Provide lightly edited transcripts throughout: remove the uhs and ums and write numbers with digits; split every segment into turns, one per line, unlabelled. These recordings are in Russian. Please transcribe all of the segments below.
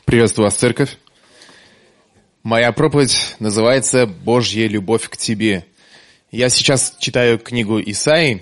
Приветствую вас, церковь. Моя проповедь называется «Божья любовь к тебе». Я сейчас читаю книгу Исаии,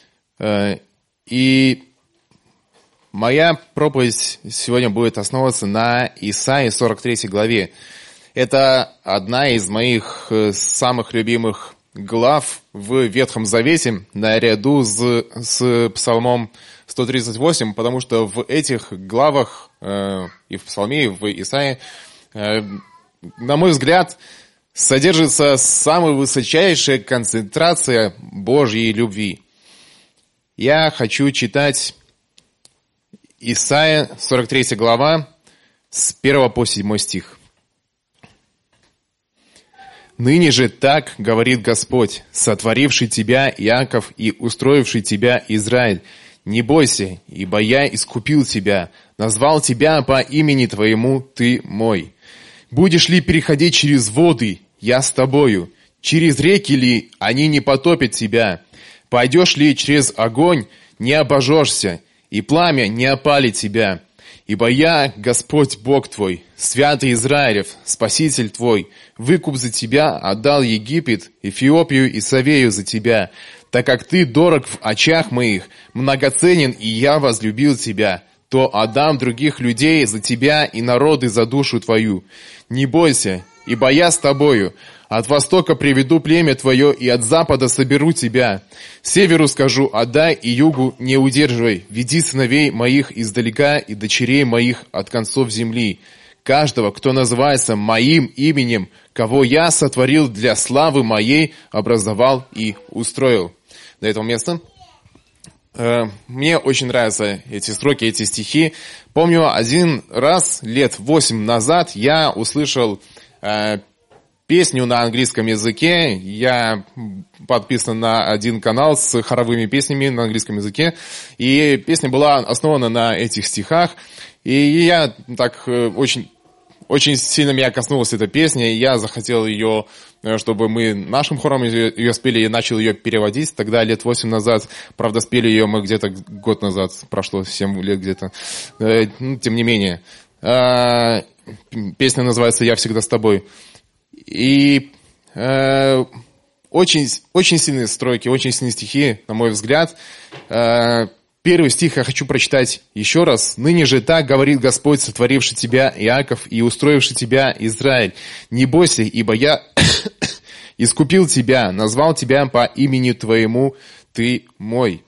и моя проповедь сегодня будет основываться на Исаии 43 главе. Это одна из моих самых любимых глав в Ветхом Завете, наряду с Псалмом 138, потому что в этих главах, и в Псалме, и в Исаии, на мой взгляд, содержится самая высочайшая концентрация Божьей любви. Я хочу читать Исаия, 43 глава, с 1 по 7 стих. «Ныне же так говорит Господь, сотворивший тебя, Иаков, и устроивший тебя, Израиль. Не бойся, ибо я искупил тебя, назвал тебя по имени твоему, ты мой. Будешь ли переходить через воды, я с тобою, через реки ли, они не потопят тебя. Пойдешь ли через огонь, не обожжешься, и пламя не опалит тебя. Ибо я, Господь Бог твой, святый Израилев, Спаситель твой, выкуп за тебя отдал Египет, Эфиопию и Савею за тебя, так как ты дорог в очах моих, многоценен, и я возлюбил тебя, то отдам других людей за тебя и народы за душу твою. Не бойся, ибо я с тобою. От востока приведу племя твое, и от запада соберу тебя. Северу скажу, отдай, и югу не удерживай. Веди сыновей моих издалека и дочерей моих от концов земли. Каждого, кто называется моим именем, кого я сотворил для славы моей, образовал и устроил». До этого места. Мне очень нравятся эти строки, эти стихи. Помню, один раз, лет 8 назад, я услышал песню на английском языке. Я подписан на один канал с хоровыми песнями на английском языке. И песня была основана на этих стихах. И я так очень сильно меня коснулась эта песня, и я захотел ее, чтобы мы нашим хором ее спели, и начал ее переводить. Тогда лет 8 назад, правда, спели ее мы где-то год назад, прошло 7 лет где-то. Тем не менее, песня называется «Я всегда с тобой». И очень сильные строки, очень сильные стихи, на мой взгляд. Первый стих я хочу прочитать еще раз. «Ныне же так говорит Господь, сотворивший тебя, Иаков, и устроивший тебя, Израиль. Не бойся, ибо я искупил тебя, назвал тебя по имени твоему, ты мой».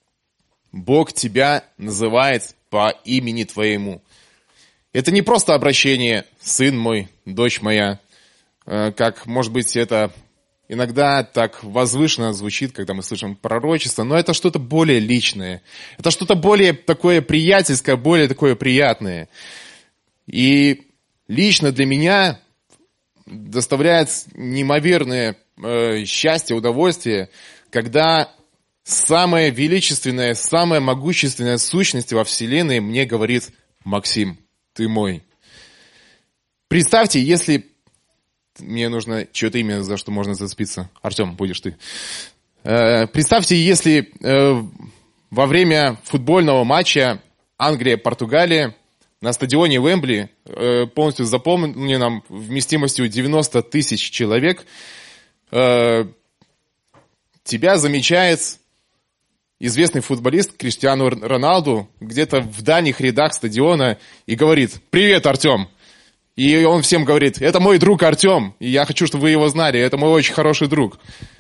Бог тебя называет по имени твоему. Это не просто обращение «сын мой», «дочь моя», как, может быть, это иногда так возвышенно звучит, когда мы слышим пророчество, но это что-то более личное. Это что-то более такое приятельское, более такое приятное. И лично для меня доставляет неимоверное счастье, удовольствие, когда самая величественная, самая могущественная сущность во Вселенной мне говорит: «Максим, ты мой». Представьте, если... Мне нужно чье-то имя, за что можно зацепиться. Артем, будешь ты. Представьте, если во время футбольного матча Англия-Португалия на стадионе Уэмбли, полностью заполненном вместимостью 90 тысяч человек, тебя замечает известный футболист Криштиану Роналду где-то в дальних рядах стадиона и говорит: «Привет, Артем!» И он всем говорит: «Это мой друг Артем, и я хочу, чтобы вы его знали, это мой очень хороший друг».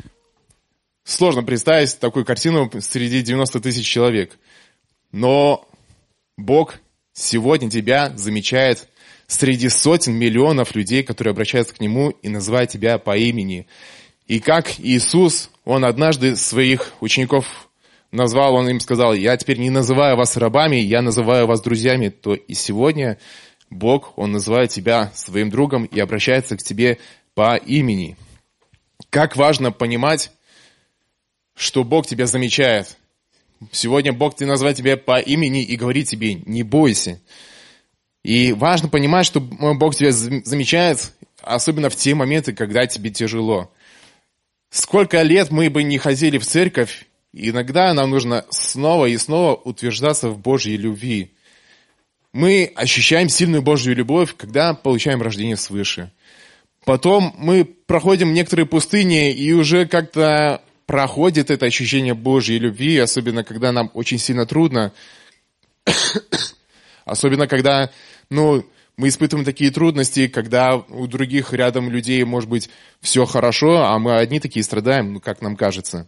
Сложно представить такую картину среди 90 тысяч человек. Но Бог сегодня тебя замечает среди сотен миллионов людей, которые обращаются к Нему и называют тебя по имени. И как Иисус, Он однажды своих учеников назвал, Он им сказал: «Я теперь не называю вас рабами, я называю вас друзьями», то и сегодня Бог, Он называет тебя своим другом и обращается к тебе по имени. Как важно понимать, что Бог тебя замечает. Сегодня Бог называет тебя по имени и говорит тебе: «Не бойся». И важно понимать, что Бог тебя замечает, особенно в те моменты, когда тебе тяжело. Сколько лет мы бы не ходили в церковь, иногда нам нужно снова и снова утверждаться в Божьей любви. Мы ощущаем сильную Божью любовь, когда получаем рождение свыше. Потом мы проходим некоторые пустыни, и уже как-то проходит это ощущение Божьей любви, особенно когда нам очень сильно трудно. Особенно когда, мы испытываем такие трудности, когда у других рядом людей, может быть, все хорошо, а мы одни такие страдаем, как нам кажется.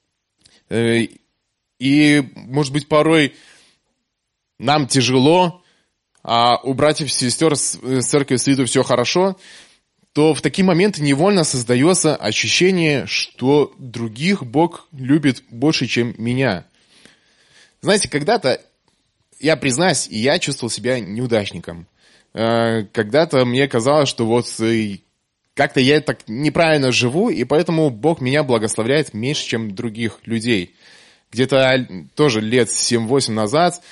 И, может быть, порой нам тяжело, а у братьев и сестер с церковью с виду все хорошо, то в такие моменты невольно создается ощущение, что других Бог любит больше, чем меня. Знаете, когда-то, я признаюсь, и я чувствовал себя неудачником. Когда-то мне казалось, что как-то я так неправильно живу, и поэтому Бог меня благословляет меньше, чем других людей. Где-то тоже лет 7-8 назад,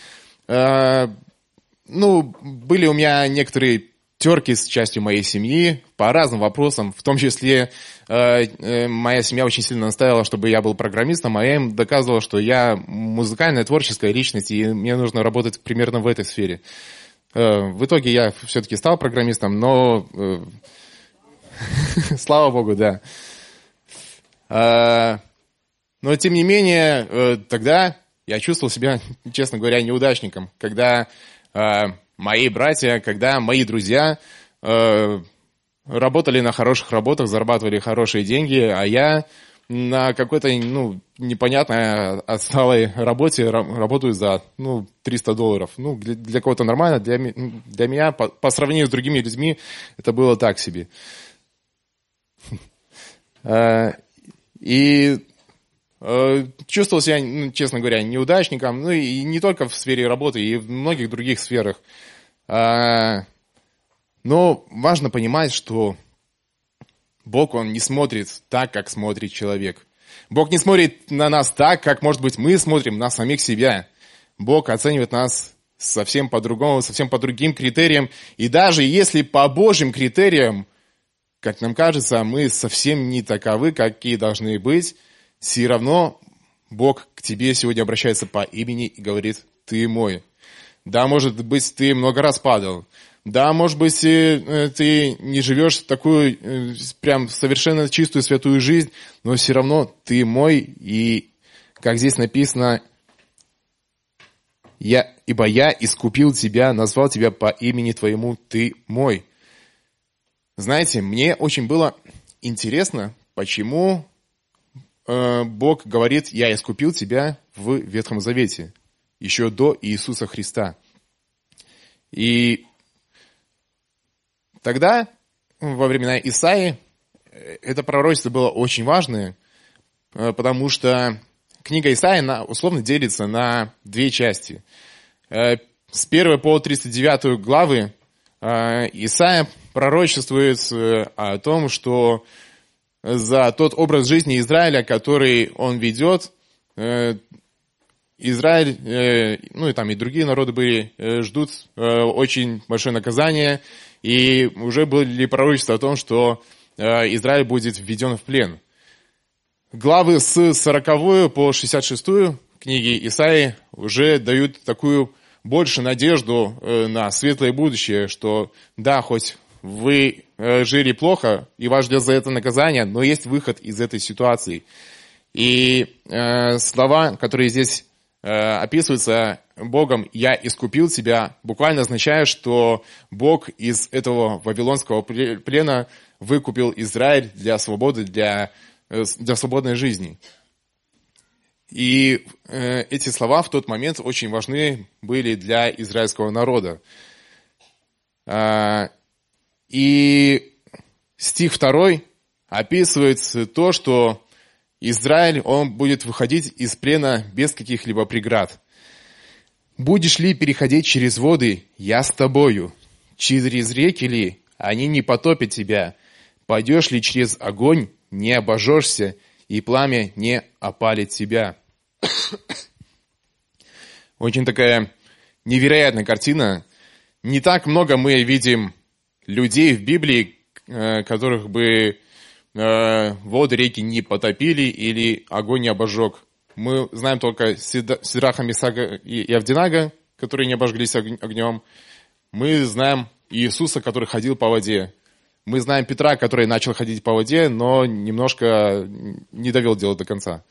были у меня некоторые терки с частью моей семьи по разным вопросам, в том числе моя семья очень сильно настаивала, чтобы я был программистом, а я им доказывал, что я музыкальная, творческая личность, и мне нужно работать примерно в этой сфере. В итоге я все-таки стал программистом, но слава Богу, да. Но тем не менее, тогда я чувствовал себя, честно говоря, неудачником, когда мои братья, когда мои друзья работали на хороших работах, зарабатывали хорошие деньги, а я на какой-то, непонятной отсталой работе работаю за, $300. Для кого-то нормально, для меня, по сравнению с другими людьми, это было так себе. И чувствовал себя, честно говоря, неудачником, и не только в сфере работы, и в многих других сферах. Но важно понимать, что Бог, Он не смотрит так, как смотрит человек. Бог не смотрит на нас так, как, может быть, мы смотрим на самих себя. Бог оценивает нас совсем по-другому, совсем по другим критериям. И даже если по Божьим критериям, как нам кажется, мы совсем не таковы, какие должны быть, все равно Бог к тебе сегодня обращается по имени и говорит: «Ты мой». Да, может быть, ты много раз падал. Да, может быть, ты не живешь такую прям совершенно чистую, святую жизнь, но все равно ты мой, и, как здесь написано, ибо я искупил тебя, назвал тебя по имени твоему, ты мой. Знаете, мне очень было интересно, почему Бог говорит: «Я искупил тебя» в Ветхом Завете, еще до Иисуса Христа. И тогда, во времена Исаии, это пророчество было очень важное, потому что книга Исаии, она условно делится на две части. С 1 по 39 главы Исаия пророчествует о том, что за тот образ жизни Израиля, который он ведет, Израиль, и другие народы ждут очень большое наказание, и уже были пророчества о том, что Израиль будет введен в плен. Главы с 40 по 66 книги Исаии уже дают такую больше надежду на светлое будущее, что да, хоть вы жили плохо, и вас ждет за это наказание, но есть выход из этой ситуации. И слова, которые здесь описываются Богом: «Я искупил тебя», буквально означает, что Бог из этого вавилонского плена выкупил Израиль для свободы, для свободной жизни. И эти слова в тот момент очень важны были для израильского народа. И стих 2 описывает то, что Израиль, он будет выходить из плена без каких-либо преград. «Будешь ли переходить через воды? Я с тобою. Через реки ли? Они не потопят тебя. Пойдешь ли через огонь? Не обожжешься, и пламя не опалит тебя». Очень такая невероятная картина. Не так много мы видим людей в Библии, которых бы воды реки не потопили или огонь не обожег. Мы знаем только Сидраха, Мисака и Авдинага, которые не обожглись огнем. Мы знаем Иисуса, который ходил по воде. Мы знаем Петра, который начал ходить по воде, но немножко не довел дело до конца.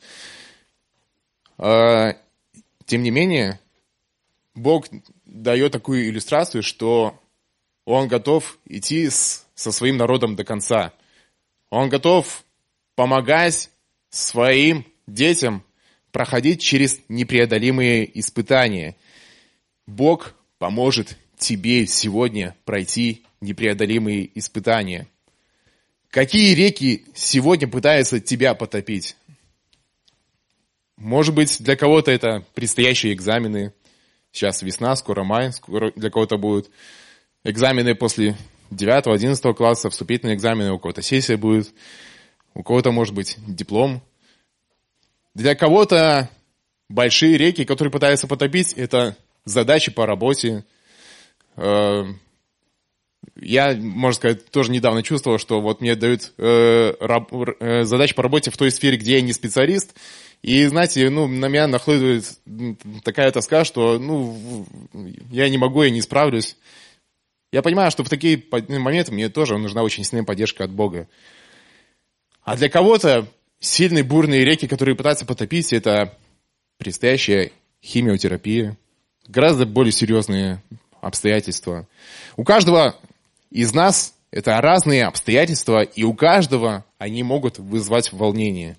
Тем не менее, Бог дает такую иллюстрацию, что Он готов идти со своим народом до конца. Он готов помогать своим детям проходить через непреодолимые испытания. Бог поможет тебе сегодня пройти непреодолимые испытания. Какие реки сегодня пытаются тебя потопить? Может быть, для кого-то это предстоящие экзамены. Сейчас весна, скоро май, скоро для кого-то будут экзамены после 9-11 класса, вступительные экзамены, у кого-то сессия будет, у кого-то, может быть, диплом. Для кого-то большие реки, которые пытаются потопить, это задачи по работе. Я, можно сказать, тоже недавно чувствовал, что вот мне дают задачи по работе в той сфере, где я не специалист. И, знаете, на меня нахлынует такая тоска, что, я не могу, я не справлюсь. Я понимаю, что в такие моменты мне тоже нужна очень сильная поддержка от Бога. А для кого-то сильные бурные реки, которые пытаются потопить, это предстоящая химиотерапия, гораздо более серьезные обстоятельства. У каждого из нас это разные обстоятельства, и у каждого они могут вызвать волнение.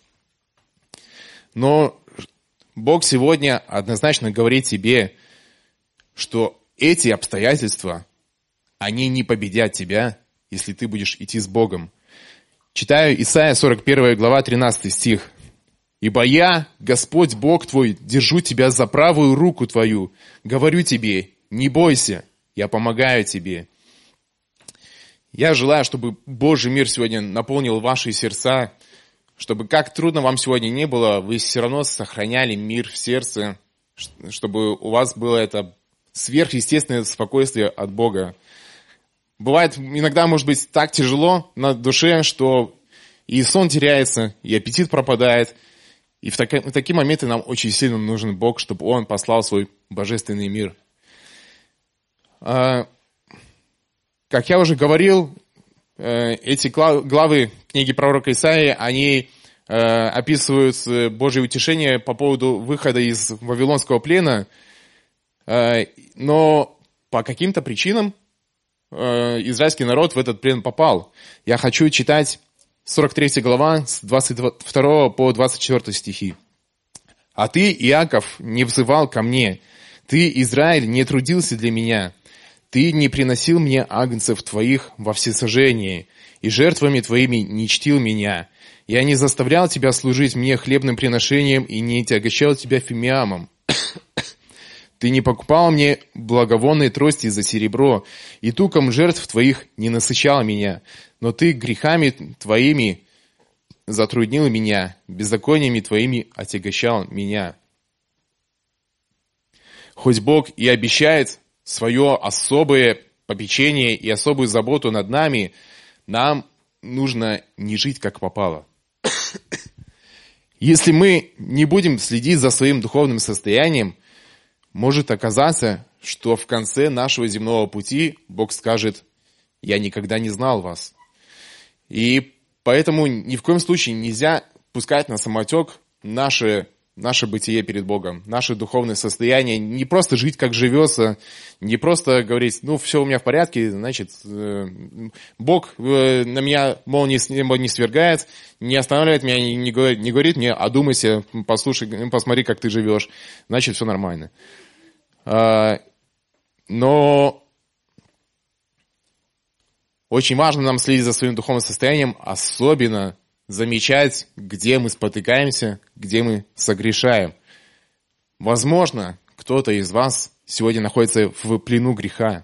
Но Бог сегодня однозначно говорит тебе, что эти обстоятельства, они не победят тебя, если ты будешь идти с Богом. Читаю Исайя 41 глава 13 стих. «Ибо я, Господь Бог твой, держу тебя за правую руку твою, говорю тебе, не бойся, я помогаю тебе». Я желаю, чтобы Божий мир сегодня наполнил ваши сердца, чтобы как трудно вам сегодня не было, вы все равно сохраняли мир в сердце, чтобы у вас было это сверхъестественное спокойствие от Бога. Бывает, иногда может быть так тяжело на душе, что и сон теряется, и аппетит пропадает. И в такие моменты нам очень сильно нужен Бог, чтобы Он послал свой божественный мир. Как я уже говорил, эти главы книги пророка Исаии, они описывают Божье утешение по поводу выхода из Вавилонского плена, но по каким-то причинам израильский народ в этот плен попал. Я хочу читать 43 глава с 22 по 24 стихи. «А ты, Иаков, не взывал ко мне, ты, Израиль, не трудился для меня, ты не приносил мне агнцев твоих во всесожжение, и жертвами твоими не чтил меня. Я не заставлял тебя служить мне хлебным приношением и не отягощал тебя фимиамом. Ты не покупал мне благовонные трости за серебро, и туком жертв твоих не насыщал меня, но ты грехами твоими затруднил меня, беззакониями твоими отягощал меня». Хоть Бог и обещает свое особое попечение и особую заботу над нами, нам нужно не жить как попало. Если мы не будем следить за своим духовным состоянием, может оказаться, что в конце нашего земного пути Бог скажет: «Я никогда не знал вас». И поэтому ни в коем случае нельзя пускать на самотек наше бытие перед Богом, наше духовное состояние, не просто жить, как живется, не просто говорить: все у меня в порядке, значит, Бог на меня молнии с неба не свергает, не останавливает меня, не говорит мне: одумайся, послушай, посмотри, как ты живешь, значит, все нормально. Но очень важно нам следить за своим духовным состоянием, особенно замечать, где мы спотыкаемся, где мы согрешаем. Возможно, кто-то из вас сегодня находится в плену греха.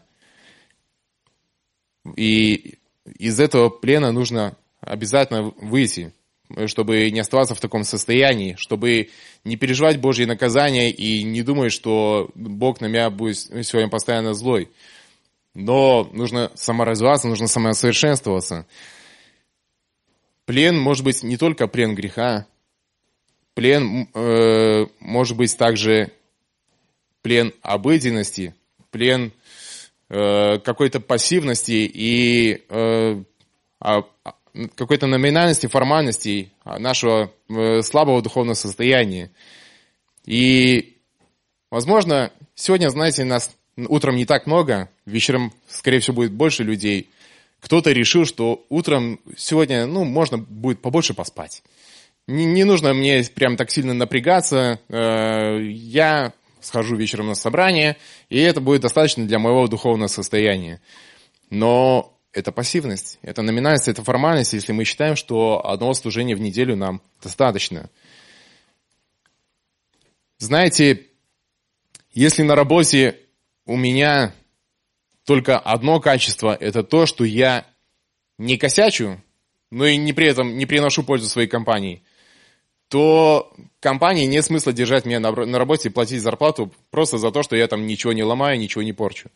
И из этого плена нужно обязательно выйти, чтобы не оставаться в таком состоянии, чтобы не переживать Божье наказание и не думать, что Бог на меня будет сегодня постоянно злой. Но нужно саморазвиваться, нужно самосовершенствоваться. Плен может быть не только плен греха, плен может быть также плен обыденности, плен какой-то пассивности и какой-то номинальности, формальности нашего слабого духовного состояния. И, возможно, сегодня, знаете, нас утром не так много, вечером, скорее всего, будет больше людей. Кто-то решил, что утром сегодня, можно будет побольше поспать. Не нужно мне прям так сильно напрягаться. Я схожу вечером на собрание, и это будет достаточно для моего духовного состояния. Но это пассивность, это номинальность, это формальность, если мы считаем, что одного служения в неделю нам достаточно. Знаете, если на работе у меня только одно качество, это то, что я не косячу, но и при этом не приношу пользу своей компании, то компании нет смысла держать меня на работе и платить зарплату просто за то, что я там ничего не ломаю, ничего не порчу.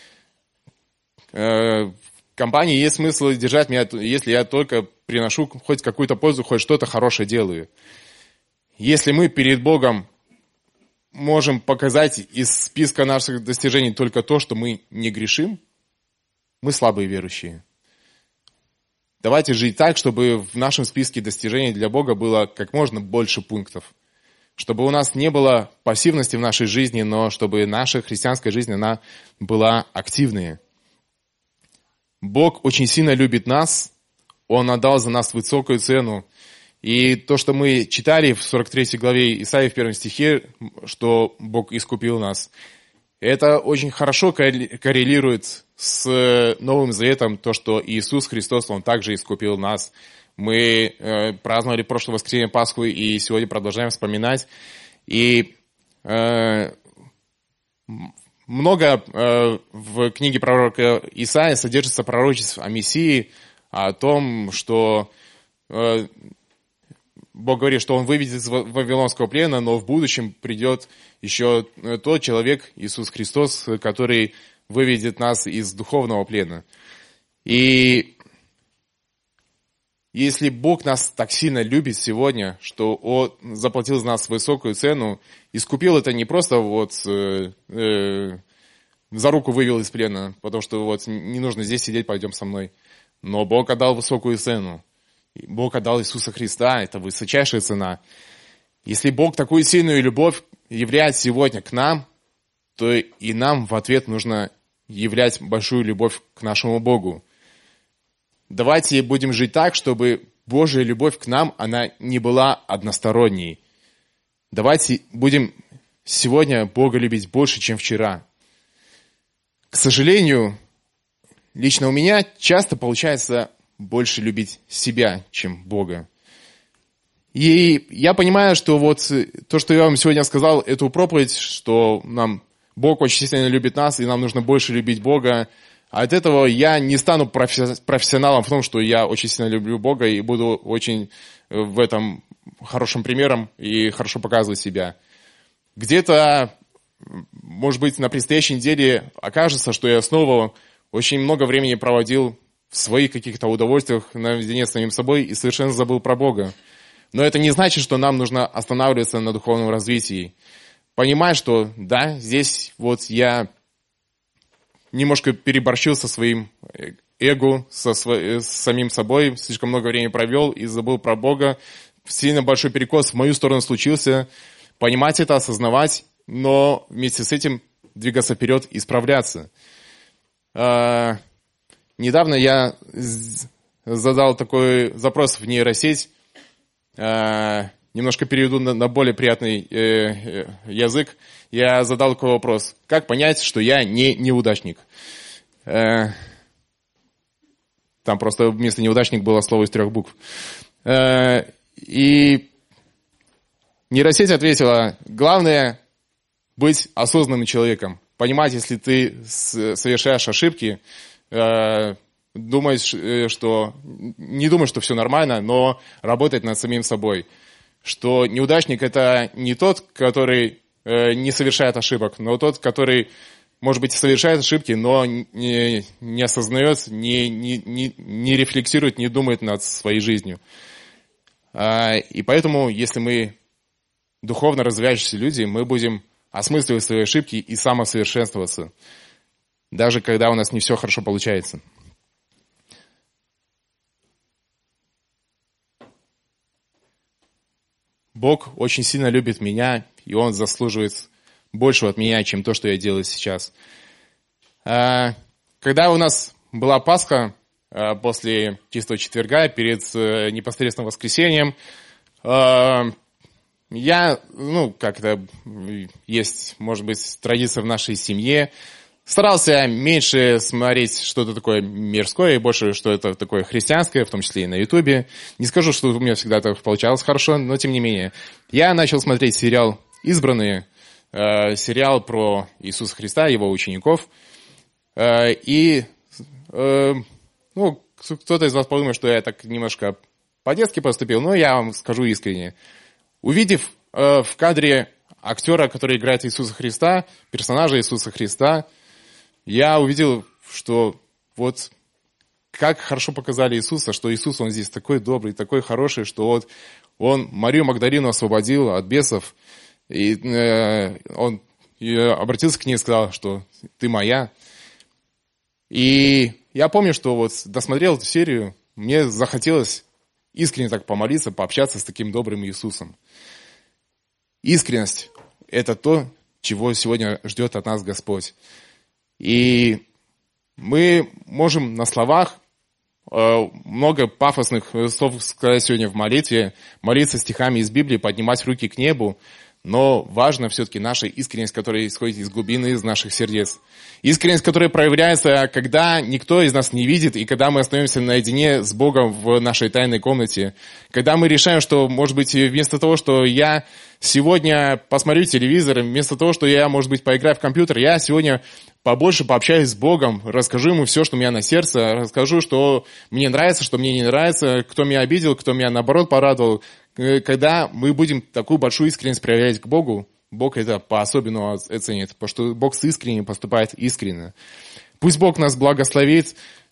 Компании есть смысл держать меня, если я только приношу хоть какую-то пользу, хоть что-то хорошее делаю. Если мы перед Богом можем показать из списка наших достижений только то, что мы не грешим, мы слабые верующие. Давайте жить так, чтобы в нашем списке достижений для Бога было как можно больше пунктов. Чтобы у нас не было пассивности в нашей жизни, но чтобы наша христианская жизнь, она была активной. Бог очень сильно любит нас, Он отдал за нас высокую цену. И то, что мы читали в 43 главе Исаии в 1 стихе, что Бог искупил нас, это очень хорошо коррелирует с Новым Заветом, то, что Иисус Христос, Он также искупил нас. Мы праздновали прошлое воскресенье Пасху и сегодня продолжаем вспоминать. И много в книге пророка Исаии содержится пророчеств о Мессии, о том, что Бог говорит, что Он выведет из вавилонского плена, но в будущем придет еще тот человек, Иисус Христос, который выведет нас из духовного плена. И если Бог нас так сильно любит сегодня, что Он заплатил за нас высокую цену, искупил это не просто за руку вывел из плена, потому что не нужно здесь сидеть, пойдем со мной. Но Бог отдал высокую цену. Бог отдал Иисуса Христа, это высочайшая цена. Если Бог такую сильную любовь являет сегодня к нам, то и нам в ответ нужно являть большую любовь к нашему Богу. Давайте будем жить так, чтобы Божья любовь к нам, она не была односторонней. Давайте будем сегодня Бога любить больше, чем вчера. К сожалению, лично у меня часто получается больше любить себя, чем Бога. И я понимаю, что то, что я вам сегодня сказал, эту проповедь, что Бог очень сильно любит нас, и нам нужно больше любить Бога. А от этого я не стану профессионалом в том, что я очень сильно люблю Бога и буду очень в этом хорошим примером и хорошо показывать себя. Где-то, может быть, на предстоящей неделе окажется, что я снова очень много времени проводил в своих каких-то удовольствиях наедине с самим собой и совершенно забыл про Бога. Но это не значит, что нам нужно останавливаться на духовном развитии. Понимать, что да, здесь я немножко переборщил со своим эго, с самим собой, слишком много времени провел и забыл про Бога. Сильно большой перекос в мою сторону случился. Понимать это, осознавать, но вместе с этим двигаться вперед и справляться. Недавно я задал такой запрос в нейросеть, немножко переведу на более приятный язык. Я задал такой вопрос: как понять, что я не неудачник? Там просто вместо неудачник было слово из 3 букв. И нейросеть ответила: главное быть осознанным человеком. Понимать, если ты совершаешь ошибки, не думай, что все нормально, но работать над самим собой. Что неудачник — это не тот, который не совершает ошибок, но тот, который, может быть, совершает ошибки, но не осознает, не рефлексирует, не думает над своей жизнью. И поэтому, если мы духовно развивающиеся люди, мы будем осмысливать свои ошибки и самосовершенствоваться, даже когда у нас не все хорошо получается. Бог очень сильно любит меня, и Он заслуживает большего от меня, чем то, что я делаю сейчас. Когда у нас была Пасха, после Чистого четверга, перед непосредственным воскресением, я, как это есть, может быть, традиция в нашей семье, старался меньше смотреть что-то такое мирское и больше что-то такое христианское, в том числе и на Ютубе. Не скажу, что у меня всегда это получалось хорошо, но тем не менее. Я начал смотреть сериал «Избранные», сериал про Иисуса Христа, его учеников. И, кто-то из вас подумает, что я так немножко по-детски поступил, но я вам скажу искренне. Увидев в кадре актера, который играет Иисуса Христа, персонажа Иисуса Христа, я увидел, что вот как хорошо показали Иисуса, что Иисус, Он здесь такой добрый, такой хороший, что вот Он Марию Магдалину освободил от бесов, и Он обратился к ней и сказал, что ты моя. И я помню, что вот досмотрел эту серию, мне захотелось искренне так помолиться, пообщаться с таким добрым Иисусом. Искренность – это то, чего сегодня ждет от нас Господь. И мы можем на словах много пафосных слов сказать сегодня в молитве, молиться стихами из Библии, поднимать руки к небу, но важно все-таки наша искренность, которая исходит из глубины, из наших сердец. Искренность, которая проявляется, когда никто из нас не видит, и когда мы остаемся наедине с Богом в нашей тайной комнате. Когда мы решаем, что, может быть, вместо того, что я сегодня посмотрю телевизор, вместо того, что я, может быть, поиграю в компьютер, я сегодня побольше пообщаюсь с Богом, расскажу Ему все, что у меня на сердце, расскажу, что мне нравится, что мне не нравится, кто меня обидел, кто меня, наоборот, порадовал. Когда мы будем такую большую искренность проявлять к Богу, Бог это по-особенному оценит, потому что Бог с искренним поступает искренне. Пусть Бог нас благословит.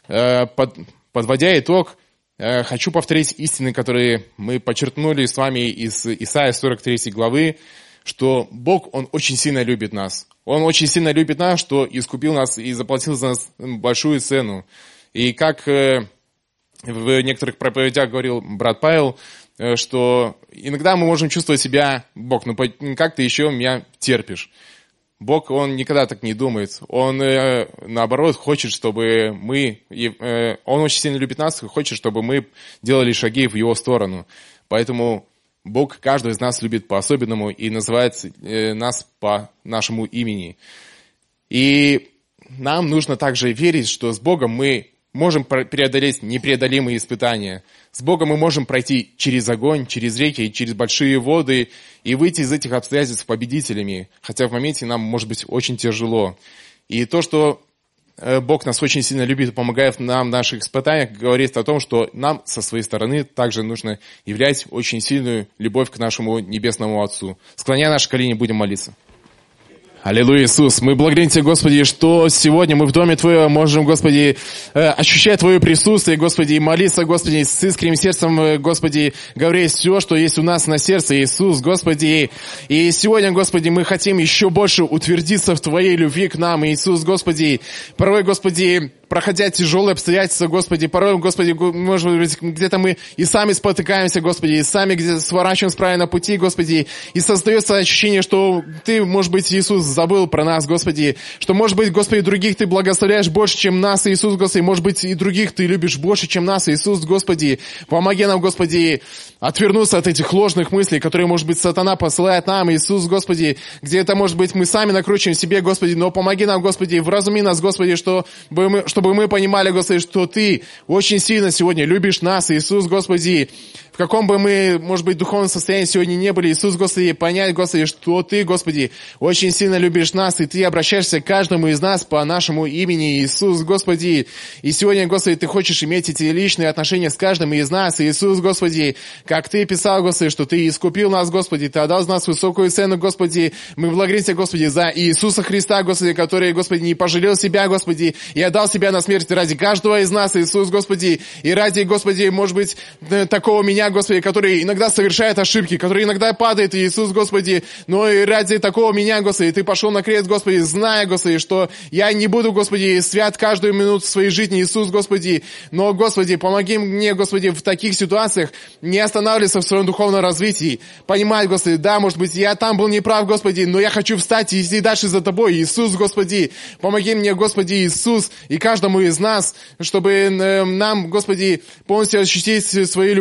Подводя итог, хочу повторить истины, которые мы подчеркнули с вами из Исаии 43 главы, что Бог, Он очень сильно любит нас. Он очень сильно любит нас, что искупил нас и заплатил за нас большую цену. И как в некоторых проповедях говорил брат Павел, что иногда мы можем чувствовать себя, Бог, как ты еще меня терпишь? Бог, Он никогда так не думает. Он, наоборот, хочет, чтобы мы... Он очень сильно любит нас и хочет, чтобы мы делали шаги в Его сторону. Поэтому Бог каждого из нас любит по-особенному и называет нас по нашему имени. И нам нужно также верить, что с Богом мы можем преодолеть непреодолимые испытания. С Богом мы можем пройти через огонь, через реки, через большие воды и выйти из этих обстоятельств победителями, хотя в моменте нам может быть очень тяжело. И то, что Бог нас очень сильно любит и помогает нам в наших испытаниях, говорит о том, что нам со своей стороны также нужно являть очень сильную любовь к нашему Небесному Отцу. Склоняя наши колени, будем молиться. Аллилуйя, Иисус. Мы благодарим Тебя, Господи, что сегодня мы в Доме Твоем можем, Господи, ощущать Твое присутствие, Господи, и молиться, Господи, с искренним сердцем, Господи, говорить все, что есть у нас на сердце, Иисус, Господи. И сегодня, Господи, мы хотим еще больше утвердиться в Твоей любви к нам, Иисус, Господи. Порой, Господи, проходя тяжелые обстоятельства, Господи, порой, Господи, может быть, где-то мы и сами спотыкаемся, Господи, и сами где-то сворачиваем с правильного пути, Господи, и создается ощущение, что Ты, может быть, Иисус, забыл про нас, Господи, что, может быть, Господи, других Ты благословляешь больше, чем нас, Иисус, Господи, может быть, и других Ты любишь больше, чем нас, Иисус, Господи. Помоги нам, Господи, отвернуться от этих ложных мыслей, которые, может быть, сатана посылает нам, Иисус, Господи, где-то, может быть, мы сами накручиваем себе, Господи, но помоги нам, Господи, вразуми нас, Господи, чтобы мы понимали, Господи, что Ты очень сильно сегодня любишь нас, Иисус, Господи. В каком бы мы, может быть, духовном состоянии сегодня не были, Иисус, Господи, понять, Господи, что Ты, Господи, очень сильно любишь нас, и Ты обращаешься к каждому из нас по нашему имени, Иисус, Господи. И сегодня, Господи, Ты хочешь иметь эти личные отношения с каждым из нас, Иисус, Господи, как Ты писал, Господи, что Ты искупил нас, Господи, Ты отдал за нас высокую цену, Господи. Мы благодарим Тебя, Господи, за Иисуса Христа, Господи, который, Господи, не пожалел себя, Господи, и отдал себя Тебя на смерть ради каждого из нас, Иисус, Господи, и ради, Господи, может быть, такого меня, Господи, который иногда совершает ошибки, который иногда падает, Иисус, Господи, но и ради такого меня, Господи, Ты пошел на крест, Господи, зная, Господи, что я не буду, Господи, свят каждую минуту своей жизни, Иисус, Господи, но, Господи, помоги мне, Господи, в таких ситуациях не останавливаться в своем духовном развитии, понимать, Господи, да, может быть, я там был неправ, Господи, но я хочу встать и идти дальше за Тобой, Иисус, Господи, помоги мне, Господи, Иисус, и каждому из нас, чтобы нам, Господи, полностью ощутить Твою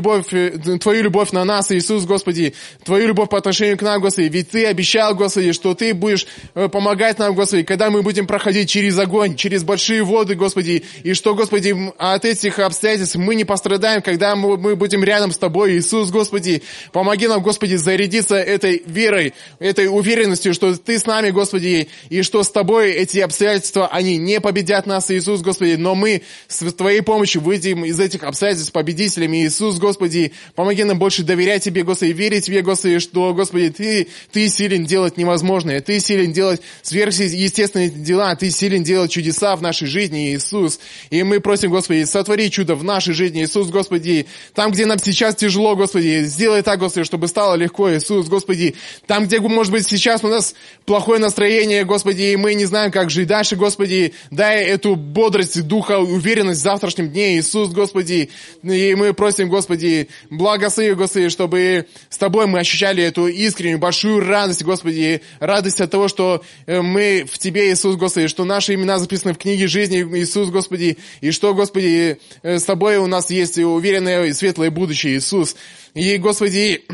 любовь на нас, Иисус, Господи, Твою любовь по отношению к нам, Господи, ведь Ты обещал, Господи, что Ты будешь помогать нам, Господи, когда мы будем проходить через огонь, через большие воды, Господи, и что, Господи, от этих обстоятельств мы не пострадаем, когда мы будем рядом с Тобой, Иисус, Господи, помоги нам, Господи, зарядиться этой верой, этой уверенностью, что Ты с нами, Господи, и что с Тобой эти обстоятельства, они не победят нас, Иисус, Господи, но мы с Твоей помощью выйдем из этих обстоятельств победителями, Иисус, Господи, помоги нам больше доверять Тебе, Господи, верить Тебе, Господи, что, Господи, Ты силен делать невозможное, Ты силен делать сверхъестественные дела, Ты силен делать чудеса в нашей жизни, Иисус, и мы просим, Господи, сотвори чудо в нашей жизни, Иисус, Господи, там, где нам сейчас тяжело, Господи, сделай так, Господи, чтобы стало легко, Иисус, Господи, там, где, может быть, сейчас у нас плохое настроение, Господи, и мы не знаем, как жить дальше, Господи, дай эту бодрость духа, уверенность в завтрашнем дне, Иисус, Господи, и мы просим, Господи, благослови, Господи, чтобы с Тобой мы ощущали эту искреннюю, большую радость, Господи, радость от того, что мы в Тебе, Иисус, Господи, что наши имена записаны в книге жизни, Иисус, Господи, и что, Господи, с Тобой у нас есть уверенное и светлое будущее, Иисус. И, Господи,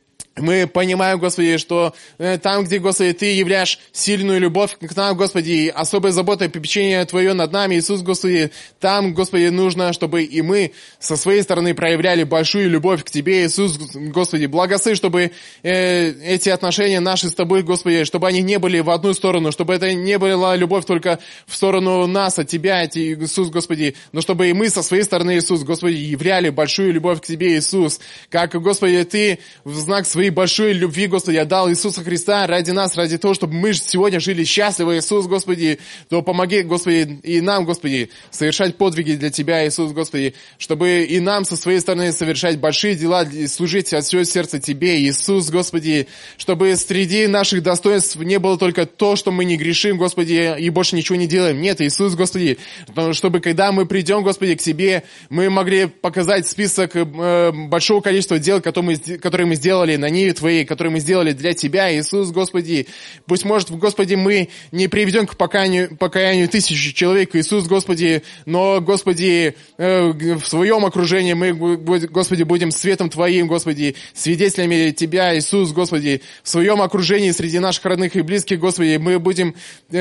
мы понимаем, Господи, что там, где, Господи, Ты являешь сильную любовь к нам, Господи, особой заботой, попечение Твое над нами, Иисус, Господи, там, Господи, нужно, чтобы и мы со своей стороны проявляли большую любовь к Тебе, Иисус, Господи, благослови, чтобы эти отношения наши с Тобой, Господи, чтобы они не были в одну сторону, чтобы это не была любовь только в сторону нас, от Тебя, Иисус, Господи, но чтобы и мы со своей стороны, Иисус, Господи, являли большую любовь к Тебе, Иисус, как, Господи, Ты в знак своей большой любви, Господи, отдал Иисуса Христа ради нас, ради того, чтобы мы сегодня жили счастливо, Иисус, Господи, то помоги, Господи, и нам, Господи, совершать подвиги для Тебя, Иисус, Господи, чтобы и нам со своей стороны совершать большие дела, служить от всего сердца Тебе, Иисус, Господи, чтобы среди наших достоинств не было только то, что мы не грешим, Господи, и больше ничего не делаем. Нет, Иисус, Господи, чтобы когда мы придем, Господи, к Тебе, мы могли показать список большого количества дел, которые мы сделали на ниве Твоей, которые мы сделали для Тебя, Иисус, Господи. Пусть, может, Господи, мы не приведем к покаянию тысячи человек, Иисус, Господи, но, Господи, в Своем окружении мы, Господи, будем светом Твоим, Господи, свидетелями Тебя, Иисус, Господи, в Своем окружении среди наших родных и близких, Господи, мы будем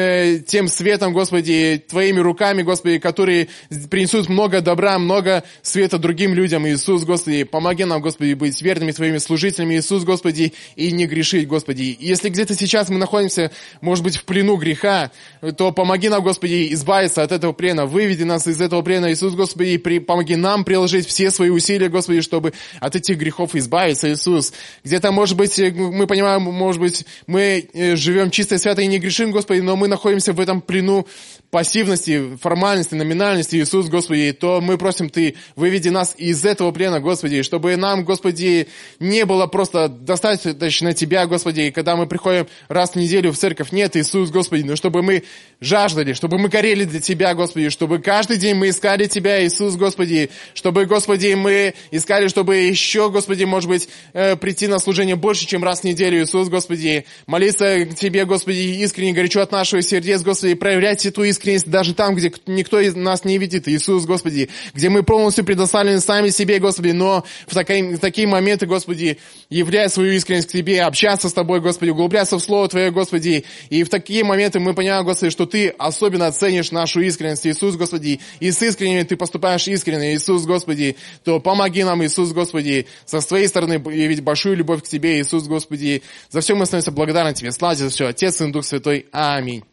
тем светом, Господи, Твоими руками, Господи, которые принесут много добра, много света другим людям, Иисус, Господи, помоги нам, Господи, быть верными Твоими служителями, Иисус, Господи, и не грешить, Господи. Если где-то сейчас мы находимся, может быть, в плену греха, то помоги нам, Господи, избавиться от этого плена, выведи нас из этого плена, Иисус, Господи, помоги нам приложить все свои усилия, Господи, чтобы от этих грехов избавиться, Иисус. Где-то, может быть, мы понимаем, может быть, мы живем чисто, свято и не грешим, Господи, но мы находимся в этом плену пассивности, формальности, номинальности, Иисус, Господи, то мы просим Ты, выведи нас из этого плена, Господи, чтобы нам, Господи, не было просто достаточно Тебя, Господи, когда мы приходим раз в неделю в церковь, нет, Иисус, Господи, но чтобы мы жаждали, чтобы мы горели для Тебя, Господи, чтобы каждый день мы искали Тебя, Иисус, Господи, чтобы, Господи, мы искали, чтобы еще, Господи, может быть, прийти на служение больше, чем раз в неделю, Иисус, Господи, молиться к Тебе, Господи, искренне, горячо от нашего сердец, Господи, проявлять эту искренность даже там, где никто из нас не видит, Иисус, Господи, где мы полностью предоставлены сами себе, Господи, но в такие моменты, Господи, являя свою искренность к Тебе, общаться с Тобой, Господи, углубляться в Слово Твое, Господи, и в такие моменты мы понимаем, Господи, что Ты особенно оценишь нашу искренность, Иисус, Господи, и с искренними Ты поступаешь искренне, Иисус, Господи, то помоги нам, Иисус, Господи, со своей стороны явить большую любовь к Тебе, Иисус, Господи, за все мы становимся благодарны Тебе, слава Тебе за все, Отец, Сын, Дух Святой, аминь.